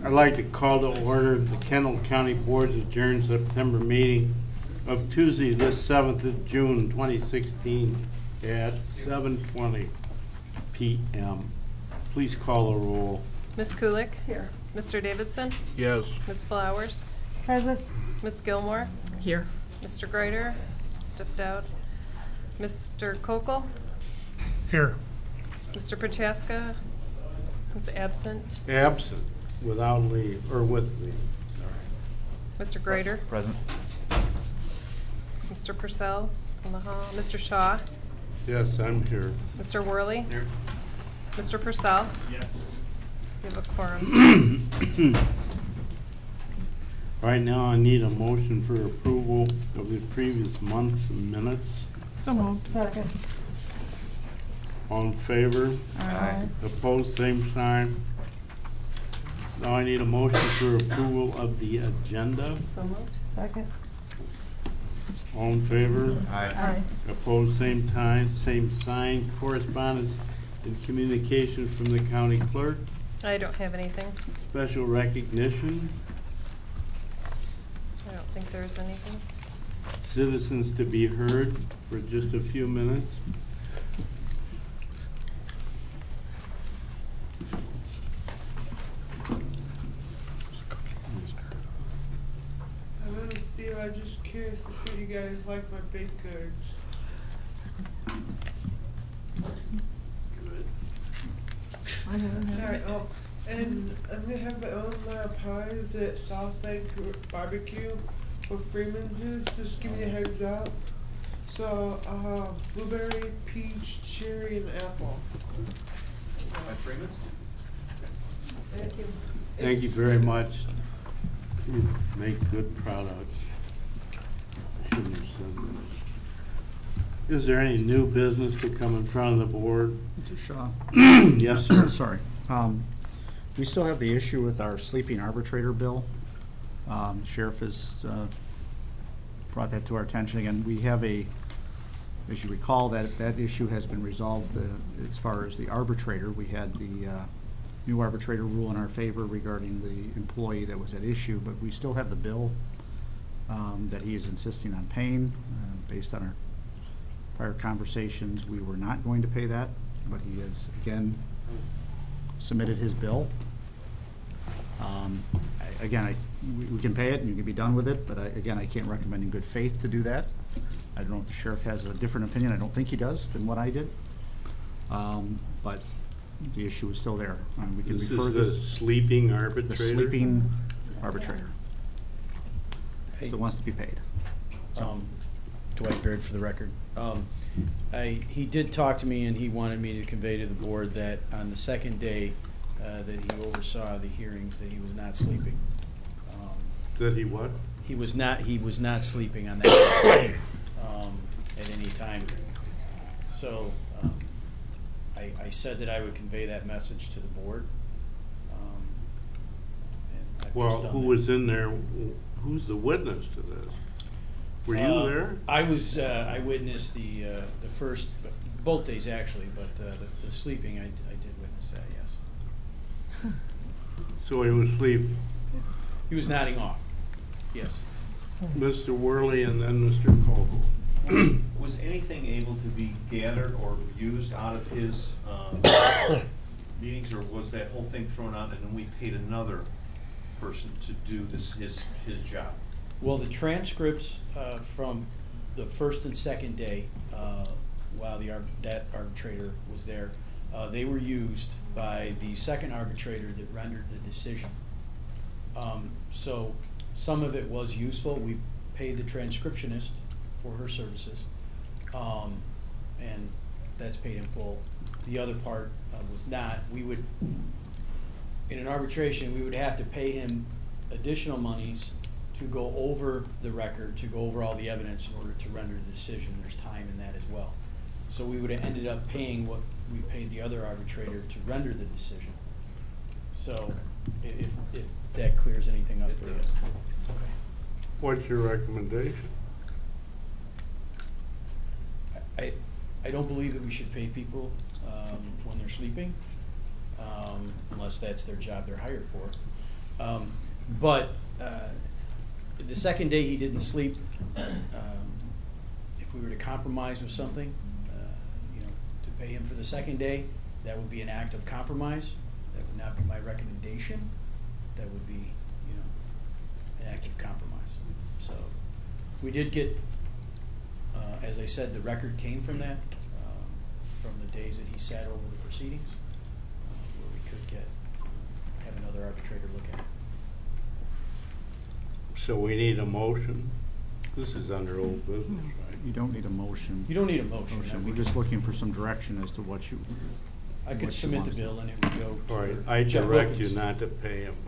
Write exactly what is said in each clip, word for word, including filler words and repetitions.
I'd like to call to order the Kendall County Board's adjourned September meeting of Tuesday, this seventh of June, twenty sixteen, at seven twenty p m Please call the roll. Miz Kulik? Here. Mister Davidson? Yes. Miz Flowers? Present. Miz Gilmore? Here. Mister Greider? Stepped out. Mister Kokel? Here. Mister Prochaska? Is absent. Absent, without leave, or with leave, sorry. Mister Greider? Present. Mister Purcell in the hall. Mister Shaw? Yes, I'm here. Mister Worley? Here. Mister Purcell? Yes. We have a quorum. Right now, I need a motion for approval of the previous month's minutes. So moved. Second. All in favor? Aye. Opposed, same sign. Now I need a motion for approval of the agenda. So moved. Second. All in favor? Aye. Opposed, same time, same sign. Correspondence and communication from the county clerk. I don't have anything. Special recognition. I don't think there's anything. Citizens to be heard for just a few minutes. My name is Steve. I'm just curious to see if you guys like my baked goods. Good. I haven't had Sorry. it. Oh, and I'm gonna have my own uh, pies at South Bank Barbecue where Freeman's is. Just give me a heads up. So, uh, blueberry, peach, cherry, and apple. By Freeman? Thank you. Thank you very much. You make good products. I shouldn't have said that. Is there any new business to come in front of the board? Mister Shaw. Yes, sir. Sorry. Um, we still have the issue with our sleeping arbitrator bill. Um, Sheriff has uh, brought that to our attention again. We have a, as you recall, that that issue has been resolved uh, as far as the arbitrator. We had the uh, new arbitrator rule in our favor regarding the employee that was at issue, but we still have the bill um, that he is insisting on paying. Uh, based on our prior conversations, we were not going to pay that, but he has again submitted his bill. Um, I, again, I, we, we can pay it and you can be done with it, but I, again, I can't recommend in good faith to do that. I don't know if the sheriff has a different opinion. I don't think he does than what I did. Um, but the issue is still there. Um, we can This refer is the this sleeping arbitrator? the sleeping arbitrator. Hey, Still wants to be paid. So, um, Dwight Baird for the record. Um, I, he did talk to me and he wanted me to convey to the board that on the second day uh, that he oversaw the hearings that he was not sleeping. Um, That he what? he was not he was not sleeping on that day, um, at any time. So um, I, I said that I would convey that message to the board. Um, and I've Well, just done who that. was in there? Who's the witness to this? Were you Uh, there? I was. Uh, I witnessed the uh, the first, both days actually, but uh, the, the sleeping I, I did witness that. Yes. So he was asleep. He was nodding off. Yes. Mister Worley and then Mister Koval. Was anything able to be gathered or used out of his um, meetings, or was that whole thing thrown out and then we paid another person to do this his his job? Well, the transcripts uh, from the first and second day, uh, while the arb that arbitrator was there, uh, they were used by the second arbitrator that rendered the decision. Um, so some of it was useful. We paid the transcriptionist for her services, um, and that's paid in full. The other part uh, was not. We would, in an arbitration, we would have to pay him additional monies to go over the record, to go over all the evidence in order to render the decision. There's time in that as well. So we would have ended up paying what we paid the other arbitrator to render the decision. So i- if, if that clears anything up for you. Okay. What's your recommendation? I, I don't believe that we should pay people um, when they're sleeping, um, unless that's their job they're hired for. Um, But uh, the second day he didn't sleep, um, if we were to compromise with something, uh, you know, to pay him for the second day, that would be an act of compromise. That would not be my recommendation. That would be, you know, an act of compromise. So we did get, uh, as I said, the record came from that, um, from the days that he sat over the proceedings, uh, where we could get, have another arbitrator look at it. So we need a motion. This is under old business, right? You don't need a motion. You don't need a motion. Motion. We We're could- just looking for some direction as to what you. I what could you submit want the us to- bill and it would go. All right, to I Jeff direct you Wilkins. not to pay him.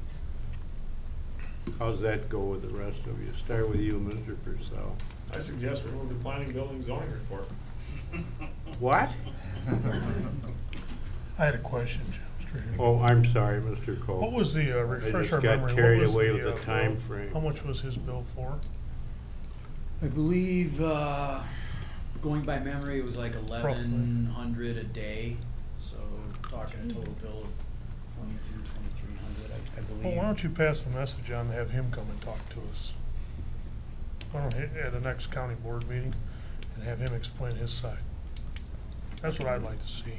How's that go with the rest of you? Start with you, Mister Purcell. I suggest remove the planning, building, zoning report. What? I had a question, Mister Higgins. Oh, I'm sorry, Mister Cole. What was the, uh, I refresh just our got memory, carried what was away the, with the uh, time bill? frame. How much was his bill for? I believe, uh, going by memory, it was like eleven hundred a day, so talking a total bill of twenty-two, twenty-three hundred, I, I believe. Well, why don't you pass the message on, and have him come and talk to us? Why don't, he- at the next county board meeting, and have him explain his side? That's what I'd like to see.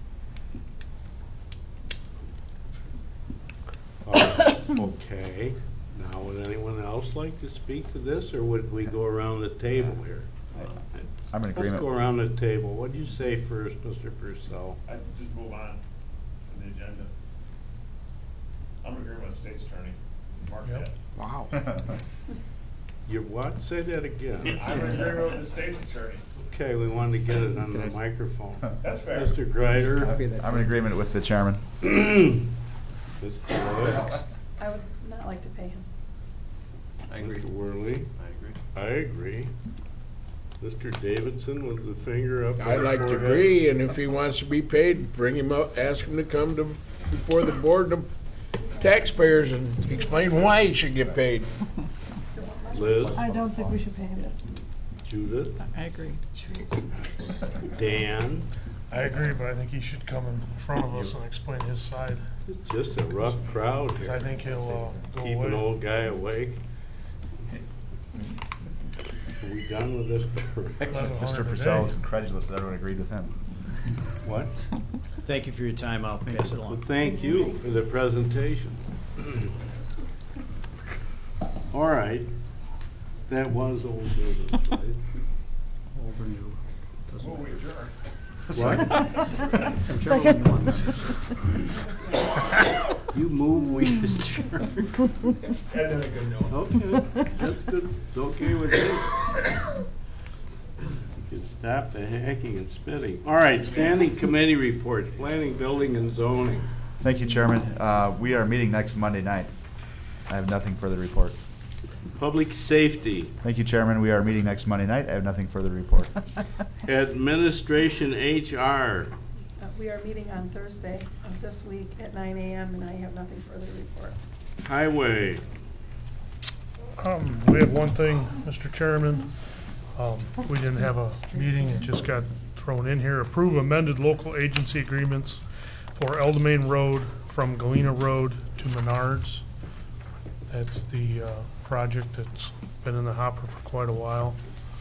Uh, Okay, now would anyone else like to speak to this, or would we go around the table here? I'm in agreement. Let's go around the table. What'd you say first, Mister Purcell? I just move on to the agenda. I'm in agreement with state's attorney. Mark Yep. that. Wow. You what? Say that again. I'm in agreement with the state's attorney. Okay, we wanted to get it on the microphone. That's fair. Mister Greider? I'm in agreement with the chairman. Miz Clegg? I would not like to pay him. I agree. Mister Worley? I agree. I agree. Mister Davidson with the finger up. I on like to forehead. agree, and if he wants to be paid, bring him up, ask him to come to, before the board of taxpayers and explain why he should get paid. Liz? I don't think we should pay him. Judith? I agree. Dan? I agree, but I think he should come in front of us and explain his side, It's just a rough crowd because here. I think he'll, uh, go Keep an away. old guy awake. Are we done with this correct? Eleven Mister hundred a Purcell day. is incredulous that everyone agreed with him. What? Thank you for your time, I'll pass it Well, along. thank you for the presentation. All right, that was old business, right? Old or new. Doesn't Before we adjourn. What? Whichever one you want. You move, we adjourn. And then a good note. Okay, that's good, it's okay with me. You can stop the hacking and spitting. All right, standing committee reports, planning, building, and zoning. Thank you, Chairman. Uh, we are meeting next Monday night. I have nothing further to report. Public safety, Thank you, Chairman. We are meeting next Monday night. I have nothing further to report. administration, H R. Uh, We are meeting on Thursday of this week at nine A M and I have nothing further to report. Highway, Um, we have one thing, Mister Chairman. Um, we didn't have a meeting, it just got thrown in here. Approve amended local agency agreements for Eldamain Road from Galena Road to Menards. That's the, uh, project that's been in the hopper for quite a while.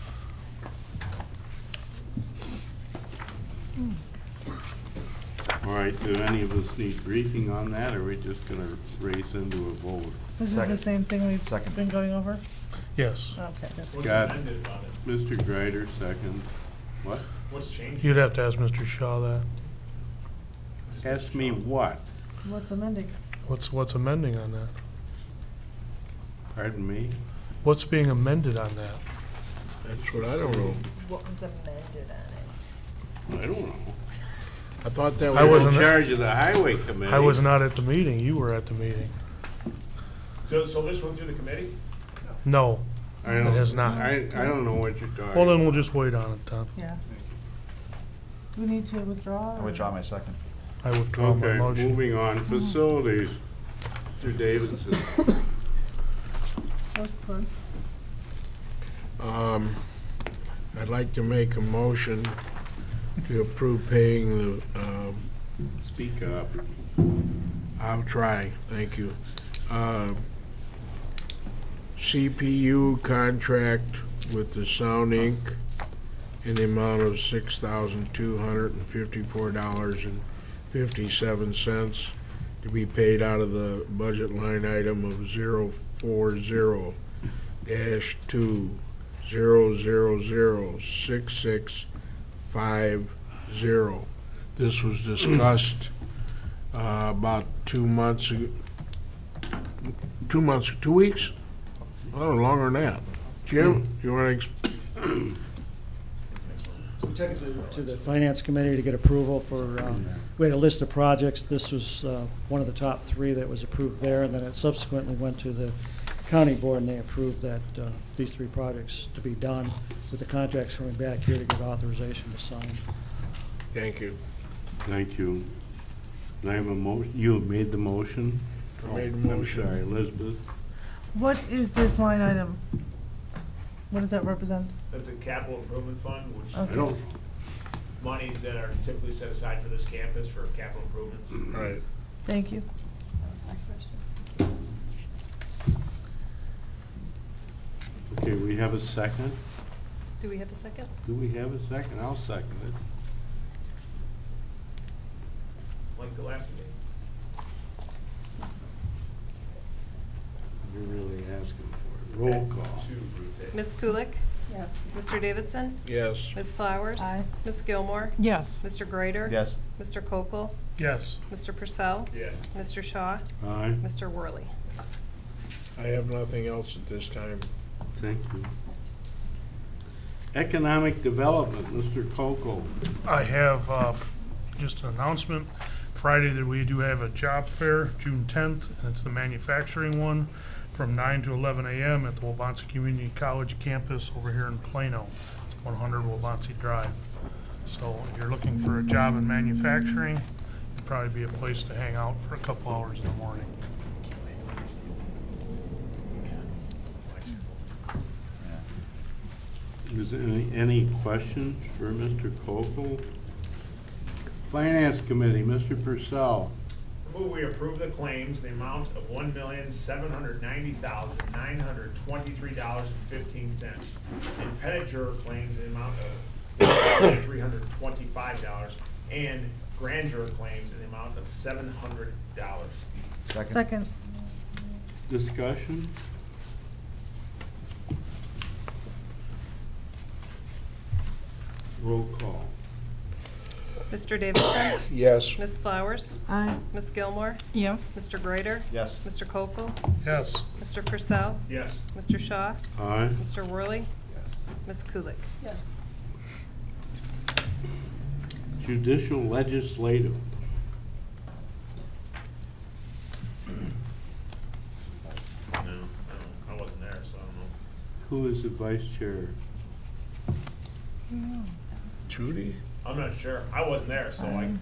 all right, do any of us need briefing on that, or are we just gonna race into a vote? This is the Second. same thing we've Second. been going over? Yes, Okay. What's Got- amended about it? Mister Greider, second. What? What's changed? you'd have to ask Mister Shaw that. Ask me what? What's amending? What's, what's amending on that? Pardon me? What's being amended on that? That's what I don't know. What was amended on it? I don't know. I thought that I was, I'm in wasn't- charge of the highway committee. I was not at the meeting, you were at the meeting. So, so this went through the committee? No, I don't- It has not. I, I don't know what you're talking. well then we'll just wait on it then. Yeah. Do we need to withdraw? I or- withdraw my second. I withdraw my Okay, motion. moving on, facilities. Mister Davidson. That's fun. um, I'd like to make a motion to approve paying the, um, Speak up. I'll try, thank you. uh, C P U contract with the Sound Incorporated in the amount of six thousand two hundred and fifty-four dollars and fifty-seven cents to be paid out of the budget line item of zero four zero dash two zero zero zero six six five zero. This was discussed uh, about two months ago. Two months, two weeks? A little longer than that. Jim, you want to? So technically, to the finance committee to get approval for, um, we had a list of projects. This was uh, one of the top three that was approved there, and then it subsequently went to the county board, and they approved that uh, these three projects to be done, with the contracts coming back here to get authorization to sign. Thank you. Thank you. I have a motion, you have made the motion? I made the Oh, motion. I'm sorry, Elizabeth. What is this line item? What does that represent? That's a capital improvement fund, which I Okay. don't, is monies that are typically set aside for this campus for capital improvements. All right. Thank you. That was my question. okay, we have a second? Do we have a second? Do we have a second? I'll second it. Like the last meeting. You're really asking for it. Roll call. To Ruth A. Miss Kulik? Yes. Mister Davidson? Yes. Miss Flowers? Aye. Miss Gilmore? Yes. Mister Grader? Yes. Mister Kokel? Yes. Mister Purcell? Yes. Mister Shaw? Aye, Mister Worley? I have nothing else at this time. thank you. Economic Development, Mister Coco. I have uh, f- just an announcement. Friday that we do have a job fair, June tenth, and it's the manufacturing one, from nine to eleven a.m. at the Wabansie Community College campus over here in Plano. It's one hundred Wabansie Drive. So if you're looking for a job in manufacturing, it'd probably be a place to hang out for a couple hours in the morning. Is there any, any questions for Mister Coco? Finance Committee, Mister Purcell. Move we approve the claims, in the amount of one million, seven hundred ninety thousand, nine hundred twenty-three dollars and fifteen cents. And Pettigrew claims in the amount of three hundred twenty-five dollars. And Grandeur claims in the amount of seven hundred dollars. Second. Second. Discussion? Roll call. Mister Davidson? Yes. Miss Flowers? Aye. Miss Gilmore? Yes. Mister Grader? Yes. Mister Kokel? Yes. Mister Purcell? Yes. Mister Shaw? Aye. Mister Worley? Miss Kulik? Yes. Judicial Legislative. No, no, I wasn't there, so I don't know. Who is the vice chair? Judy? I'm not sure. I wasn't there, so I,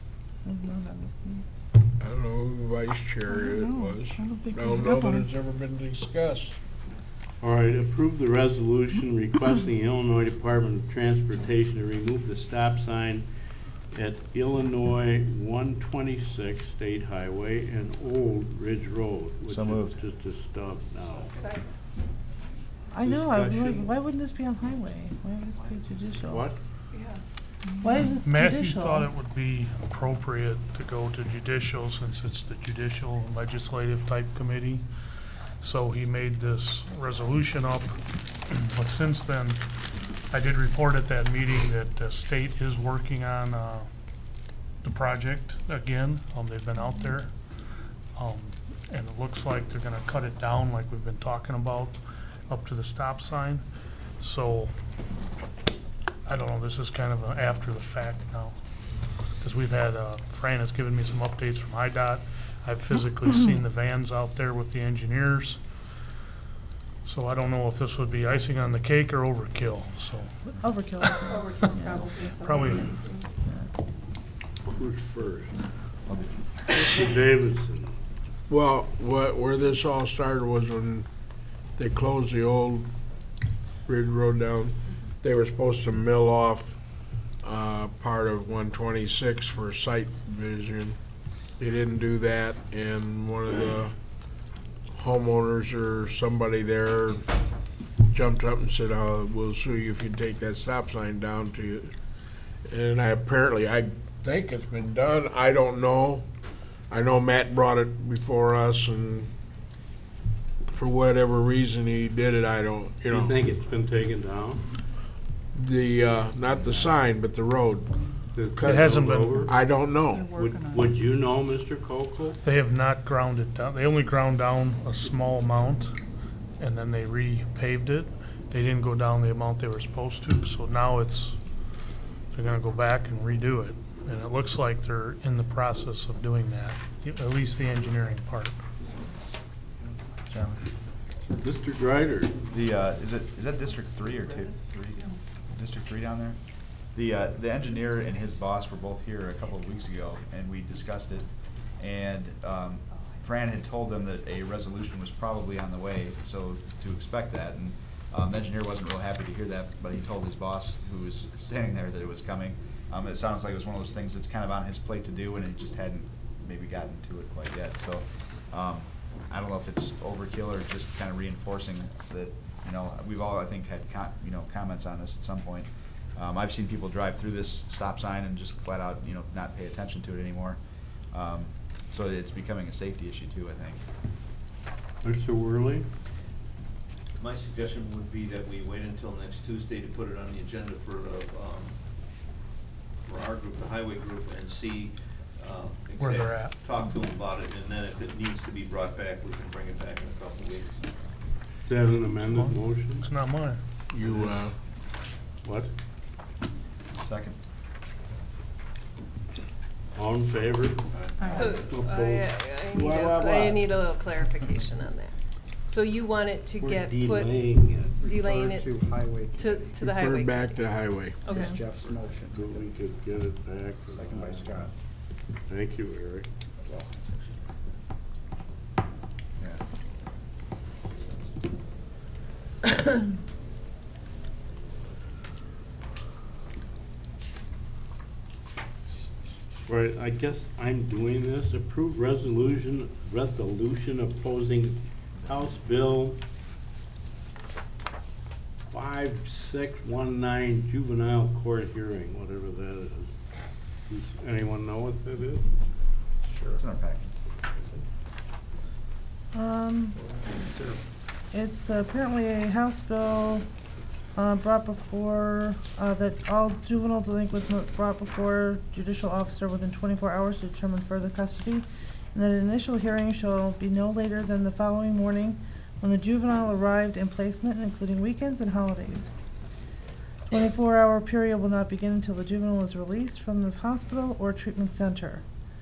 I don't know who the vice chair it was. I don't think I we don't have know that one. it's ever been discussed. All right, approve the resolution requesting Illinois Department of Transportation to remove the stop sign at Illinois one twenty-six State Highway and Old Ridge Road, which So is moved. just a stub now. Second. I know, I was like, Discussion. why wouldn't this be on highway? Why would this be judicial? What? Yeah. Why is this Matthew judicial? thought it would be appropriate to go to judicial since it's the judicial legislative type committee. So he made this resolution up. But since then, I did report at that meeting that the state is working on uh, the project again. Um, They've been out there. Um, And it looks like they're gonna cut it down like we've been talking about, up to the stop sign. So I don't know, this is kind of a after the fact now. Because we've had, uh, Fran has given me some updates from I DOT. I've physically seen the vans out there with the engineers. So I don't know if this would be icing on the cake or overkill, so Overkill. Overkill, probably. so. probably, Who's first? Mister Davidson. Well, what, where this all started was when they closed the old Ridge Road down. They were supposed to mill off, uh, part of one twenty-six for sight vision. They didn't do that, and one of the homeowners or somebody there jumped up and said, "Oh, we'll sue you if you take that stop sign down to you." And I apparently, I think it's been done. I don't know. I know Matt brought it before us, and for whatever reason he did it, I don't, you know. You think it's been taken down? The, uh, not the sign, but the road. The It hasn't been. over? I don't know. Would, would you know, Mister Coco? They have not ground it down. They only ground down a small amount, and then they repaved it. They didn't go down the amount they were supposed to, so now it's, they're gonna go back and redo it. And it looks like they're in the process of doing that, at least the engineering part. Mister Greider? The, uh, is it, is that District Three or two? Three? District Three down there? The, uh, the engineer and his boss were both here a couple of weeks ago, and we discussed it. And, um, Fran had told them that a resolution was probably on the way, so to expect that. And, um, the engineer wasn't real happy to hear that, but he told his boss, who was standing there, that it was coming. Um, it sounds like it was one of those things that's kind of on his plate to do, and it just hadn't maybe gotten to it quite yet. So, um, I don't know if it's overkill or just kind of reinforcing that, you know, we've all, I think, had, com you know, comments on this at some point. Um, I've seen people drive through this stop sign and just flat out, you know, not pay attention to it anymore. Um, so it's becoming a safety issue too, I think. Mister Worley? My suggestion would be that we wait until next Tuesday to put it on the agenda for, uh, um, for our group, the highway group, and see, uh, Where they're exact- at. talk to them about it, and then if it needs to be brought back, we can bring it back in a couple of weeks. Is that an amended motion? It's not mine. You, uh, What? Second. All in favor? So, Opposed? I, I need Wah, a, wah, wah. I need a little clarification on that. So you want it to We're get put, delaying it. delaying it Refer to highway. to, to the highway? refer back committee. to highway. Okay. Is Jeff's motion. So we could get it back. Second by Scott. Thank you, Eric. Yeah. Right, I guess I'm doing this. Approve resolution, resolution opposing House Bill five six one nine juvenile court hearing, whatever that is. Does anyone know what that is? Sure. It's in our package. Um, it's apparently a House bill, uh, brought before, uh, that all juvenile delinquents must brought before judicial officer within twenty-four hours to determine further custody, and that an initial hearing shall be no later than the following morning when the juvenile arrived in placement, including weekends and holidays. twenty-four hour period will not begin until the juvenile is released from the hospital or treatment center.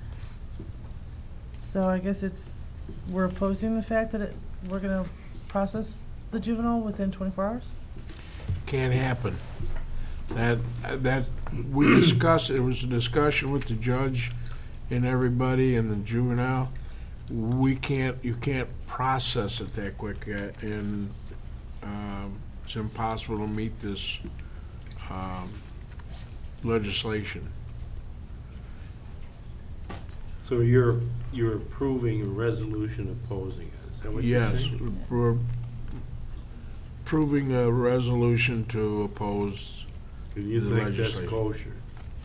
So I guess it's, we're opposing the fact that it, we're gonna process the juvenile within twenty-four hours? Can't happen. That, that, we discussed, it was a discussion with the judge and everybody and the juvenile. We can't, you can't process it that quick, uh, and, um, it's impossible to meet this, um, legislation. So you're, you're approving a resolution opposing it, is that what you're Yes, saying? we're approving a resolution to oppose Do you the think that's legislation. kosher?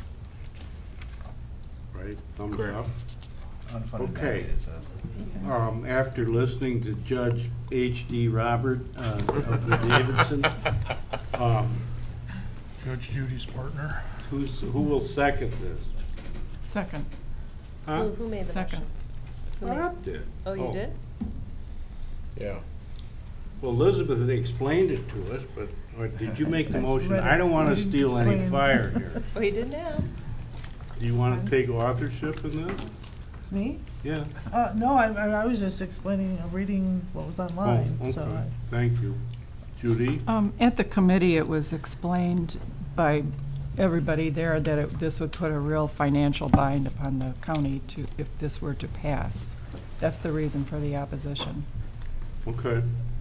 Right, thumbs Correct. up? Unfunded Okay. mandate, it says. Um, after listening to Judge H D Robert, uh, of the Davidson, um, Judge Judy's partner. who's, who will second this? Second. Huh? Who, who made the Second. motion? Who made- Bob did. Oh, you did? Yeah. Well, Elizabeth had explained it to us, but, or did you make the I motion? read it. I don't wanna I didn't steal any explain. fire here. Oh, he did now. Do you wanna take authorship in this? Me? Yeah. Uh, no, I, I I was just explaining, uh, reading what was online, Oh, so okay. I. Thank you. Judy? Um, at the committee, it was explained by everybody there that it, this would put a real financial bind upon the county to, if this were to pass. That's the reason for the opposition. Okay.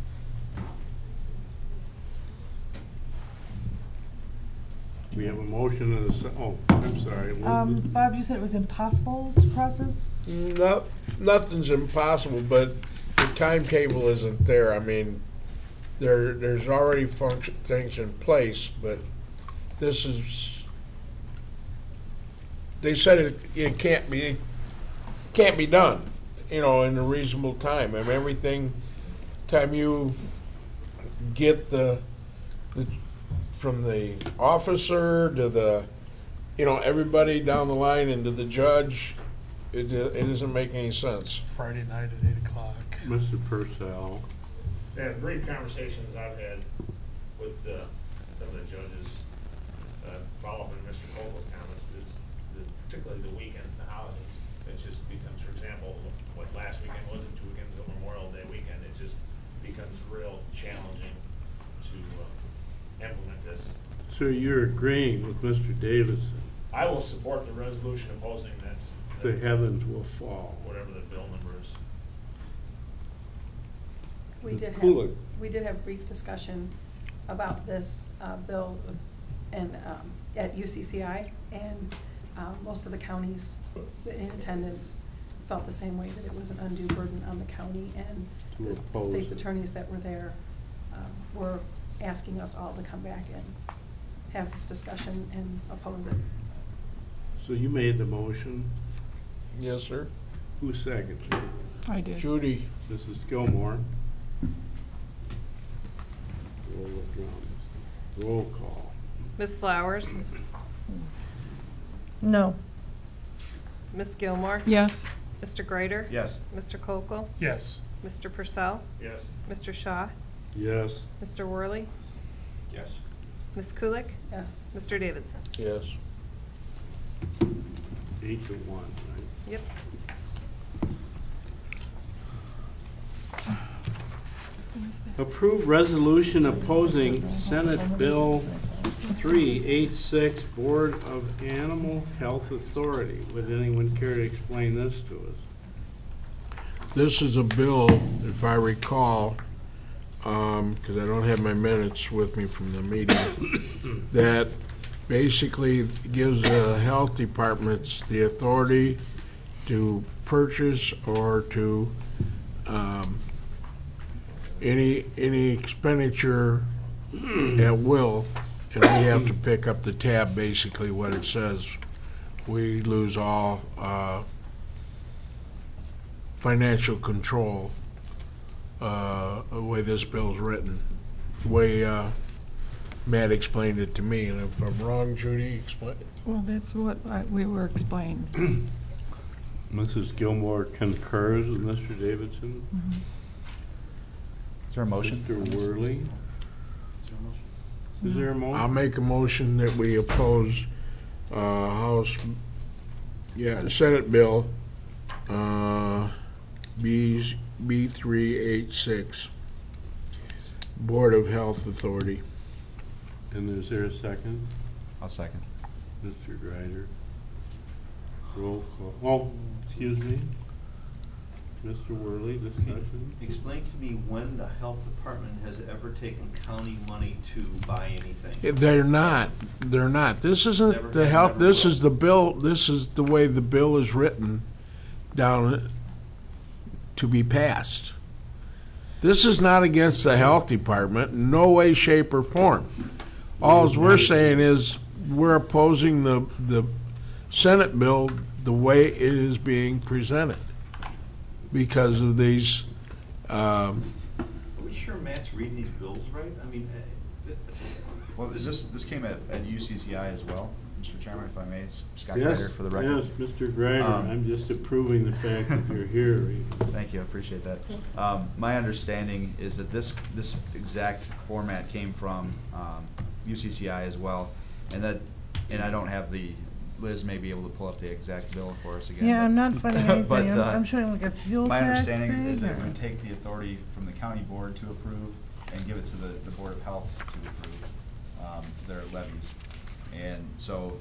We have a motion and a se- oh, I'm sorry. Um, Bob, you said it was impossible to process? No, nothing's impossible, but it timetable isn't there. I mean, there, there's already function, things in place, but this is, they said it, it can't be, can't be done, you know, in a reasonable time. I mean, everything, time you get the, the, from the officer to the, you know, everybody down the line and to the judge, it, it doesn't make any sense. Friday night at eight o'clock. Mister Purcell. Yeah, the brief conversations I've had with uh, some of the judges, uh, follow up on Mister Kogel's comments, is the, particularly the weekends, the holidays. It just becomes, for example, what last weekend wasn't, two weekends ago, Memorial Day weekend, it just becomes real challenging to uh, implement this. So you're agreeing with Mister Davidson? I will support the resolution opposing that. The heavens will fall. Whatever the bill number is. We did have, Cool. we did have brief discussion about this uh, bill and um, at U C C I, and um, most of the counties in attendance felt the same way, that it was an undue burden on the county, and To the oppose state's it. attorneys that were there um, were asking us all to come back and have this discussion and oppose it. So you made the motion? Yes, sir. Who seconded it? I did. Judy. Missus Gilmore. Roll the drums. Roll call. Miss Flowers? No. Miss Gilmore? Yes. Mister Greider? Yes. Mister Kokel? Yes. Mister Purcell? Yes. Mister Shaw? Yes. Mister Worley? Yes. Miss Kulik? Yes. Mister Davidson? Yes. Eight to one, right? Yep. Approve resolution opposing Senate Bill three eighty-six, Board of Animal Health Authority. Would anyone care to explain this to us? This is a bill, if I recall, um, because I don't have my minutes with me from the meeting, that basically gives the health departments the authority to purchase or to um, any any expenditure at will, and we have to pick up the tab, basically what it says. We lose all uh, financial control uh, the way this bill's written, the way uh, Matt explained it to me, and if I'm wrong, Judy, explain. Well, that's what I- we were explained. Missus Gilmore concurs with Mister Davidson. Mhm. Is there a motion? Mister Worley. Is there a motion? Is there a motion? I'll make a motion that we oppose uh, House, yeah, Senate Bill uh, B B three eighty-six, Board of Health Authority. And is there a second? I'll second. Mister Greider. Roll call. Oh, excuse me. Mister Worley, discussion? Explain to me when the health department has ever taken county money to buy anything. They're not, they're not. This Never isn't the have, help, never this will. is the bill, this is the way the bill is written down to be passed. This is not against the health department, in no way, shape, or form. Alls we're saying is, we're opposing the, the Senate bill the way it is being presented because of these, um, Are we sure Matt's reading these bills right? I mean, uh, th- Well, this, this came at, at U C C I as well, Mister Chairman, if I may, Scott Yes, Greider for the record. yes, Mister Greider, Um, I'm just approving the fact that you're here. Thank you, I appreciate that. Um, my understanding is that this, this exact format came from, um, U C C I as well, and that, and I don't have the, Liz may be able to pull up the exact bill for us again. Yeah, but- I'm not finding anything. but, I'm, uh, I'm showing like a fuel My tax understanding thing. is that it or- would take the authority from the county board to approve and give it to the, the Board of Health to approve, um, their levies. And so,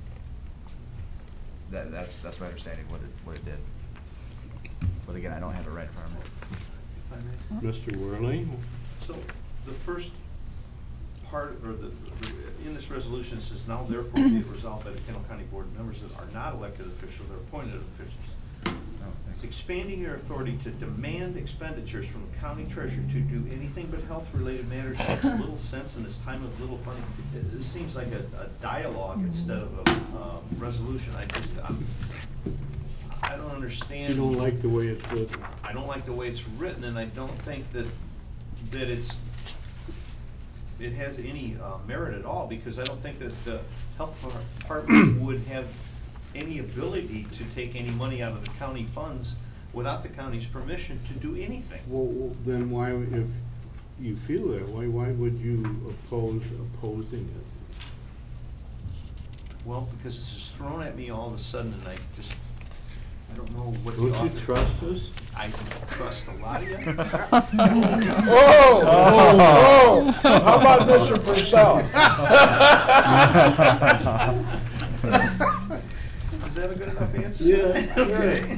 that, that's, that's my understanding of what it, what it did. But again, I don't have it right in front of me. if I may. Mister Worley? So, the first part, or the, in this resolution, it says, now therefore be it resolved by the Kendall County Board members that are not elected officials, they're appointed officials. Oh, thank The you. expanding their authority to demand expenditures from the county treasurer to do anything but health-related matters makes little sense in this time of little funding. It- This seems like a, a dialogue instead of a, uh, resolution. I just, I'm, I don't understand. You don't like the way it's written. I don't like the way it's written, and I don't think that, that it's, it has any uh, merit at all, because I don't think that the health department would have any ability to take any money out of the county funds without the county's permission to do anything. Well, well, then why, if you feel that way, why would you oppose opposing it? Well, because it's just thrown at me all of a sudden, and I just, I don't know what the Don't you author- trust us? I trust a lot of you. Whoa, whoa, whoa. How about Mister Purcell? Is that a good enough answer? Yeah. Okay.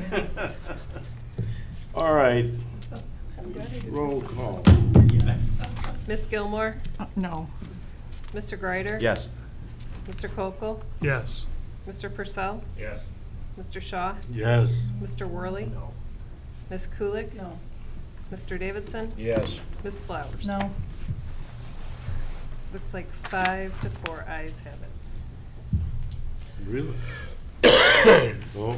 All right, I'm ready to roll discuss. call. Miss Gilmore? Uh, No. Mister Greider? Yes. Mister Kokel? Yes. Mister Purcell? Yes. Mister Shaw? Yes. Mister Worley? No. Miss Kulik? No. Mister Davidson? Yes. Miss Flowers? No. Looks like five to four ayes have it. Really? Uh-oh.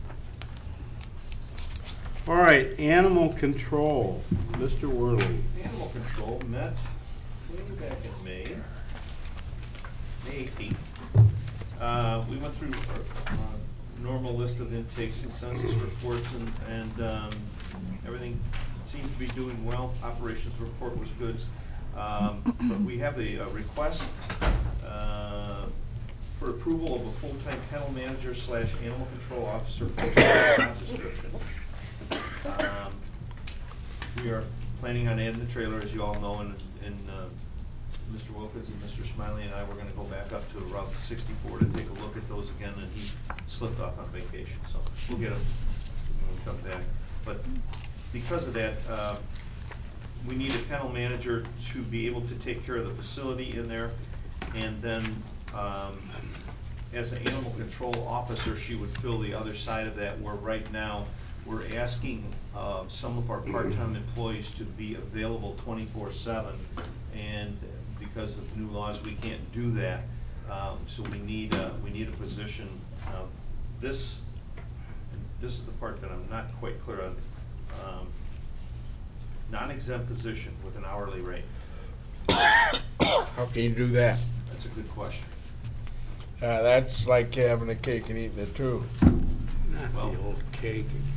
All right, animal control, Mister Worley. Animal control met way back in May, May eighteenth. Uh, we went through our uh, normal list of intakes and census reports, and, and um, everything seemed to be doing well. Operations report was good. Um, but we have a, a request uh, for approval of a full-time kennel manager slash animal control officer job description. Um, We are planning on adding the trailer, as you all know, and, and uh, Mister Wilkins and Mister Smiley and I were gonna go back up to Route sixty-four to take a look at those again, and he slipped off on vacation, so we'll get him when we come back. But because of that, uh, we need a kennel manager to be able to take care of the facility in there, and then, um, as an animal control officer, she would fill the other side of that, where right now, we're asking uh, some of our part-time employees to be available twenty-four seven, and because of new laws, we can't do that. Um, So we need, a- we need a position. Uh, This, this is the part that I'm not quite clear on. Um, Non-exempt position with an hourly rate. How can you do that? That's a good question. Uh, that's like having a cake and eating it too. Not Well- the old cake again.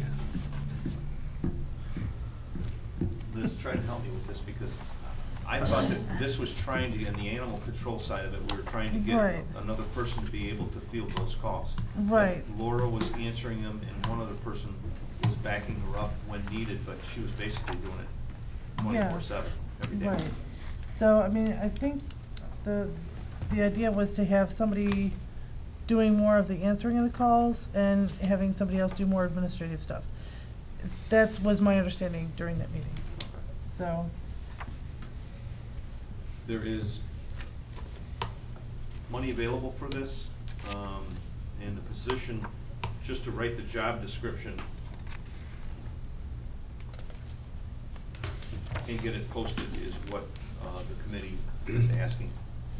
Liz, try to help me with this, because I thought that this was trying to, in the animal control side of it, we were trying to get Right. another person to be able to field those calls. Right. Laura was answering them, and one other person was backing her up when needed, but she was basically doing it twenty-four seven every day. Right. So, I mean, I think the, the idea was to have somebody doing more of the answering of the calls and having somebody else do more administrative stuff. That was my understanding during that meeting. So, There is money available for this, um, and the position, just to write the job description and get it posted is what, uh, the committee is asking.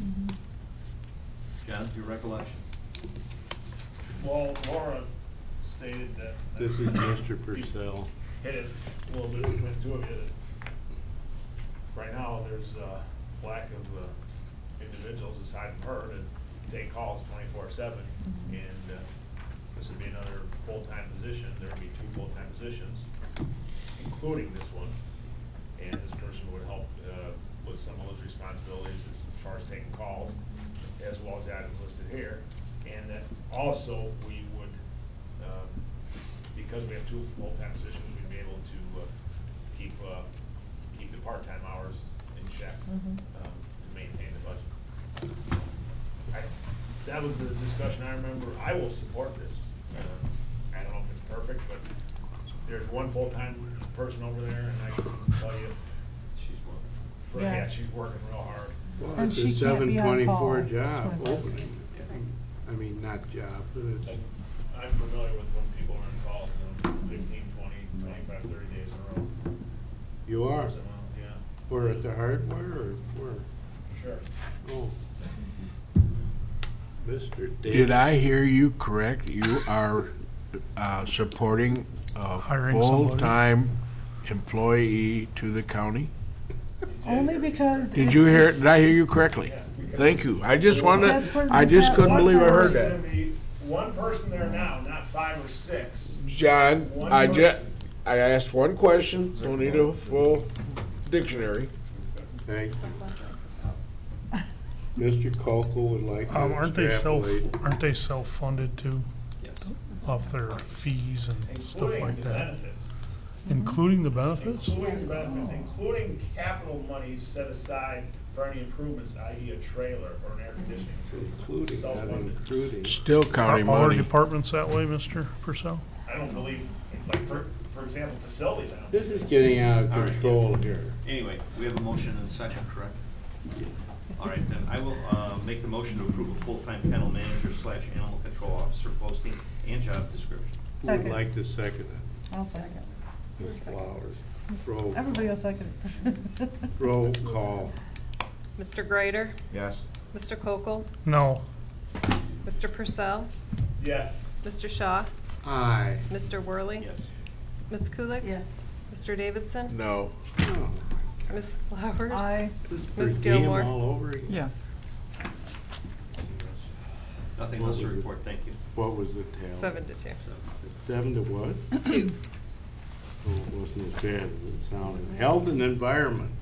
John, your recollection? Well, Laura stated that. This is Mister Purcell. Hit it a little bit between the two of you. that Right now, there's a lack of uh, individuals aside from her to take calls twenty-four seven. And uh, this would be another full-time position. There would be two full-time positions, including this one. And this person would help uh, with some of those responsibilities as far as taking calls, as well as the items listed here. And that also we would, um, because we have two full-time positions, we'd be able to uh, keep, uh, keep the part-time hours in check, Mhm. um, to maintain the budget. I, that was a discussion I remember. I will support this. Uh, I don't know if it's perfect, but there's one full-time person over there, and I can tell you, She's one. for, Yeah. yeah, she's working real hard. Well, And it's she a can't seven be on twenty-four call job twenty-four seven. opening. I mean, not job, but it's, I'm familiar with when people are on calls, you know, fifteen, twenty there thirty days in a row. You are? There's amount, yeah, We're at the hardware or where? sure. Oh. Mister Davis. Did I hear you correct? You are uh, supporting a Hiring somebody? full-time employee to the county? Only because. Did you hear, did I hear you correctly? Thank you. I just wanted, That's part of I the just pa- couldn't one believe I heard There's that. gonna be one person there now, not five or six. John, One I person. just, I asked one question, don't need a full dictionary. Thank you. Mister Kolkel would like to Um, aren't they self, extrapolate. aren't they self-funded too, Yes. off their fees and stuff Including like the that? benefits. Including the benefits? Including Yes. the benefits, including capital monies set aside for any improvements, that is a trailer or an air conditioning. Including, not Self-funded. including. Still county Are all our money. departments that way, Mister Purcell? I don't believe, like, for, for example, facilities, I don't. This think is getting out of All right, control here. Anyway, we have a motion and a second, correct? All right, then I will uh, make the motion to approve a full-time kennel manager slash animal control officer posting and job description. Who would Second. like to second it? I'll second. Ms. Flowers. Roll, Everybody else second it. roll call. Mister Greider, Yes. Mister Kokel, No. Mister Purcell, Yes. Mister Shaw, Aye. Mister Worley, Yes. Miss Kulik, Yes. Mister Davidson, No. Oh, Miss Flowers, Aye. this is Miss per diem Gilmore. all over again. Yes. Nothing What else to was it? report, thank you. What was the tally? seven to two. Seven to what? Two. Oh, it wasn't as bad as it sounded. Health and environment.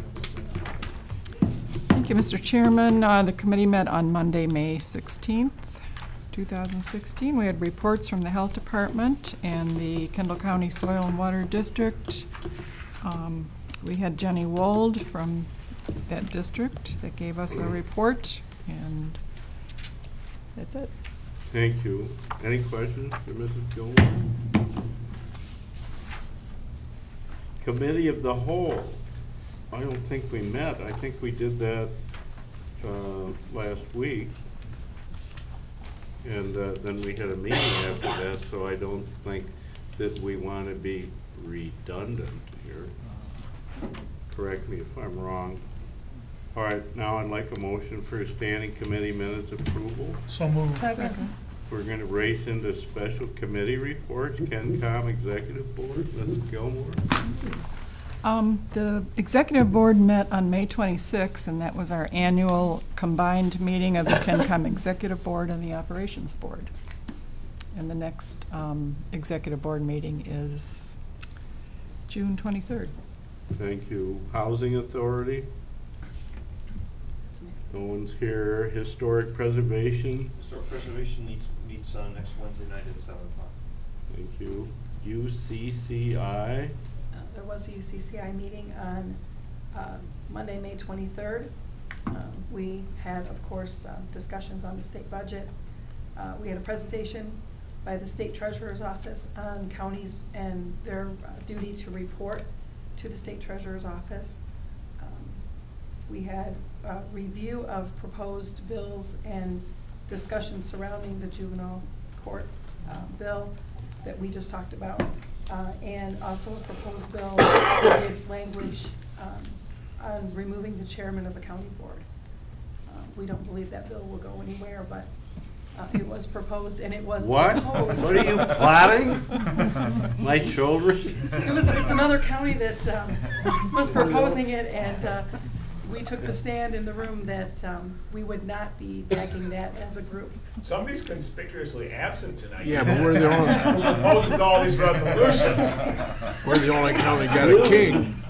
Thank you, Mister Chairman. Uh, The committee met on Monday, May sixteenth, two thousand sixteen. We had reports from the Health Department and the Kendall County Soil and Water District. Um, We had Jenny Wold from that district that gave us a report, and that's it. Thank you. Any questions for Missus Gilmore? Committee of the Whole. I don't think we met. I think we did that uh, last week. And uh, then we had a meeting after that, so I don't think that we want to be redundant here. Correct me if I'm wrong. All right, now I'd like a motion for standing committee minutes approval. So moved. Second. We're gonna race into special committee reports, KenCom Executive Board, Missus Gilmore. Um, The executive board met on May twenty-sixth, and that was our annual combined meeting of the KenCom Executive Board and the Operations Board. And the next um, executive board meeting is June twenty-third. Thank you. Housing Authority, That's me. no one's here. Historic Preservation, Historic Preservation meets, meets uh, next Wednesday night at seven o'clock. thank you. U C C I, Uh, There was a U C C I meeting on uh, Monday, May twenty-third. Um, We had, of course, uh, discussions on the state budget. Uh, We had a presentation by the State Treasurer's Office on counties and their uh, duty to report to the State Treasurer's Office. Um, We had a review of proposed bills and discussion surrounding the juvenile court uh, bill that we just talked about, uh, and also a proposed bill with language um, on removing the chairman of the county board. Uh, We don't believe that bill will go anywhere, but uh, it was proposed, and it was what? proposed. What are you plotting? My shoulders? It was, it's another county that um, was proposing it, and uh, we took the stand in the room that um, we would not be backing that as a group. Somebody's conspicuously absent tonight. Yeah, but we're the only- Who proposes all these resolutions? We're the only county got a king.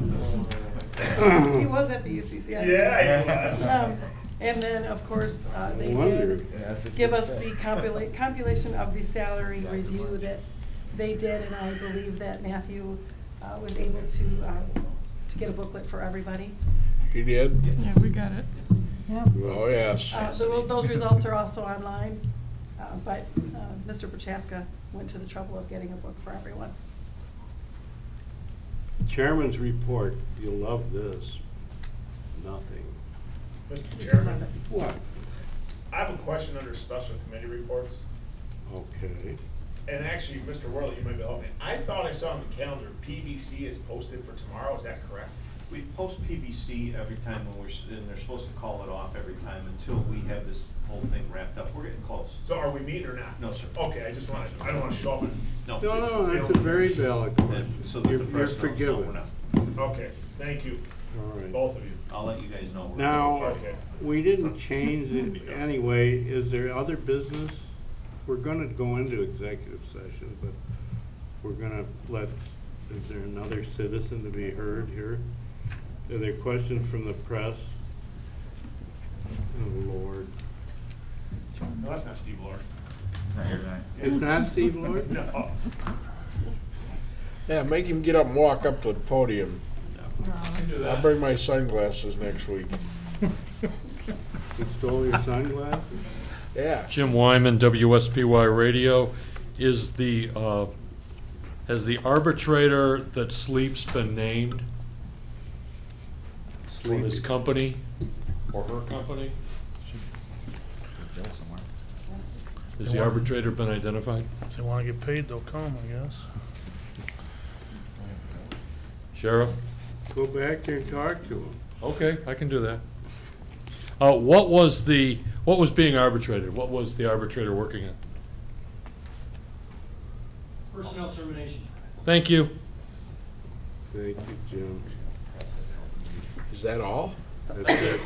He was at the U C C I. Yeah, he was. Um, And then, of course, uh, they Wondered. did give us the compila- compilation of the salary review that they did, and I believe that Matthew uh, was able to, uh, to get a booklet for everybody. You did? Yeah, we got it. Yep. Oh, yes. Uh, tho- Those results are also online, uh, but uh, Mister Prochaska went to the trouble of getting a book for everyone. Chairman's report, you'll love this. Nothing. Mister Chairman, What? I have a question under special committee reports. Okay. And actually, Mister Worley, you might be helping me. I thought I saw on the calendar, P B C is posted for tomorrow, is that correct? We post P B C every time when we're, s- and they're supposed to call it off every time until we have this whole thing wrapped up. We're getting close. So are we meeting or not? No, sir. Okay, I just wanted, I don't wanna show up and. No. No, no, that's a very valid question. And so that You're the you're press knows, no, forgiven. we're not. Okay, thank you, All right. both of you. I'll let you guys know. we're- Now, Okay. we didn't change it anyway. Is there other business? We're gonna go into executive session, but we're gonna let, is there another citizen to be heard here? Are there questions from the press? Oh, Lord. No, that's not Steve Lord. Not here tonight. It's not Steve Lord? No. Yeah, make him get up and walk up to the podium. do I'll that. bring my sunglasses next week. You stole your sunglasses? Yeah. Jim Wyman, W S P Y Radio. Is the, uh, has the arbitrator that sleeps been named? For his company, or her company? Bill somewhere. Has the arbitrator been identified? If they wanna get paid, they'll come, I guess. Sheriff? Go back there and talk to him. Okay, I can do that. Uh, what was the, what was being arbitrated? What was the arbitrator working on? Personnel termination. Thank you. Thank you, Jim. Is that all? That's it.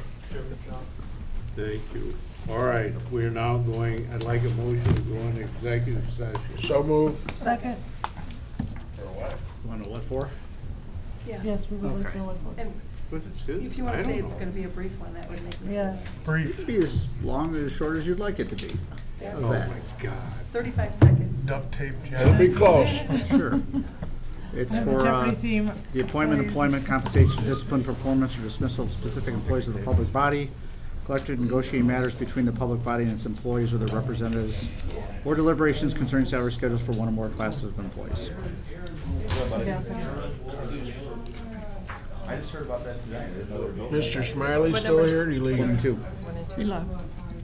Thank you. All right, we're now going, I'd like a motion to go into executive session. So move. Second. For what? You wanna know what for? Yes, we would like Okay. to know what. And What is it? if you want I to say don't it's know. going to be a brief one, that would make me. Yeah. It Brief, could be as long or as short as you'd like it to be. How's Oh, that? my God. Thirty-five seconds. duct tape It'll jacket. be close. Sure. It's And the for, uh, Jeopardy theme. the appointment, plays. employment, compensation, discipline, performance, or dismissal of specific employees of the public body, collective negotiating matters between the public body and its employees or their representatives, or deliberations concerning salary schedules for one or more classes of employees. Yes. I just heard about that today. I didn't know they were building. Mister Smiley What still numbers? here? Did he leave? One and two. One and two. He left.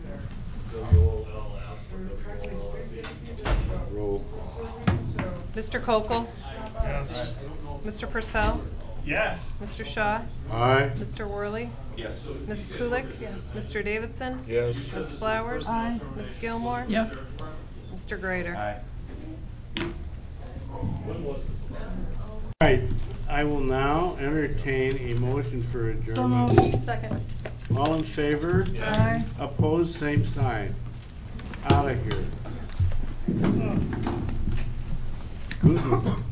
Roll. Mister Kokel, Yes. Mister Purcell, Yes. Mister Shaw, Aye. Mister Worley, Yes. Miss Kulik, Yes. Mister Davidson, Yes. Miss Flowers, Aye. Miss Gilmore, Yes. Mister Grader. Aye. All right, I will now entertain a motion for So adjournment. moved. Second. All in favor? Aye. Opposed, same sign. Out of here. Goodness